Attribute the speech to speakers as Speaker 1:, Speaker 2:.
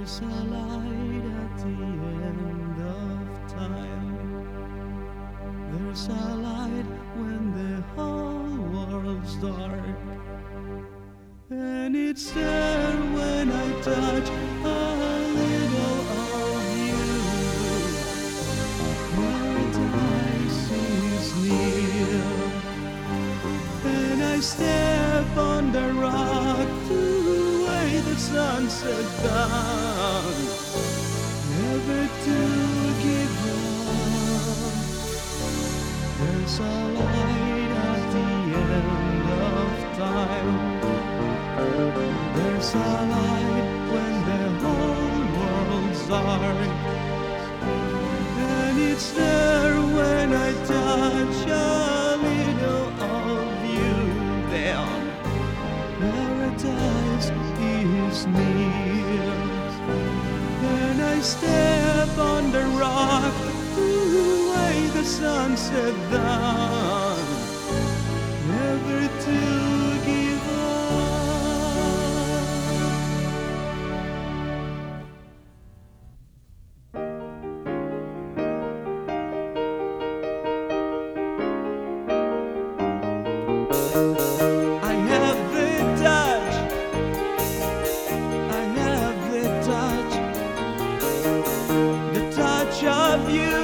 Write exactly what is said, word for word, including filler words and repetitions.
Speaker 1: There's a light at the end of time. There's a light when the whole world's dark. And it's there when I touch a little of you. Paradise is near. And I step on the rock to weigh the sunset down. Never to give up. There's a light at the end of time. There's a light when the whole world's dark. And it's there when I touch a little of you there. Paradise is near. And I step on the rock to weigh the sunset down. Never to give up. I have the touch. I have the touch. The touch of you.